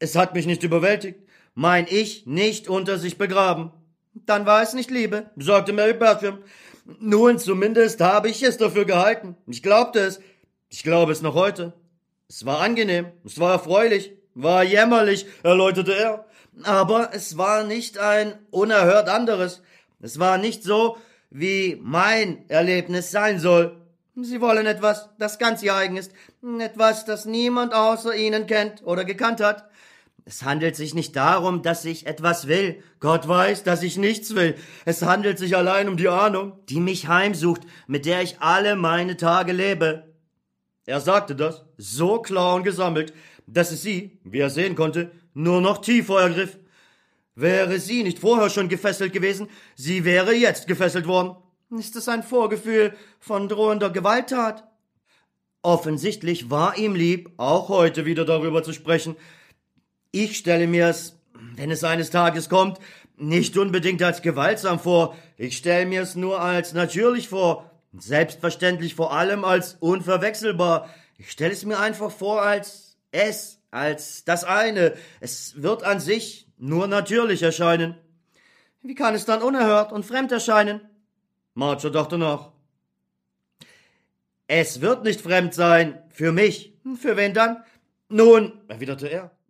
Es hat mich nicht überwältigt, mein Ich nicht unter sich begraben. Dann war es nicht Liebe, sagte Mary Bertram. Nun, zumindest habe ich es dafür gehalten. Ich glaubte es. Ich glaube es noch heute. Es war angenehm, es war erfreulich, war jämmerlich, erläuterte er. Aber es war nicht ein unerhört anderes. Es war nicht so, wie mein Erlebnis sein soll. Sie wollen etwas, das ganz ihr eigen ist, etwas, das niemand außer Ihnen kennt oder gekannt hat. Es handelt sich nicht darum, dass ich etwas will. Gott weiß, dass ich nichts will. Es handelt sich allein um die Ahnung, die mich heimsucht, mit der ich alle meine Tage lebe. Er sagte das, so klar und gesammelt, dass es sie, wie er sehen konnte, nur noch tiefer ergriff. Wäre sie nicht vorher schon gefesselt gewesen, sie wäre jetzt gefesselt worden. Ist es ein Vorgefühl von drohender Gewalttat? Offensichtlich war ihm lieb, auch heute wieder darüber zu sprechen. Ich stelle mir es, wenn es eines Tages kommt, nicht unbedingt als gewaltsam vor. Ich stelle mir es nur als natürlich vor. Selbstverständlich vor allem als unverwechselbar. Ich stelle es mir einfach vor als das eine. Es wird an sich nur natürlich erscheinen. Wie kann es dann unerhört und fremd erscheinen? Marcher dachte nach. Es wird nicht fremd sein. Für mich. Für wen dann? Nun, erwiderte er,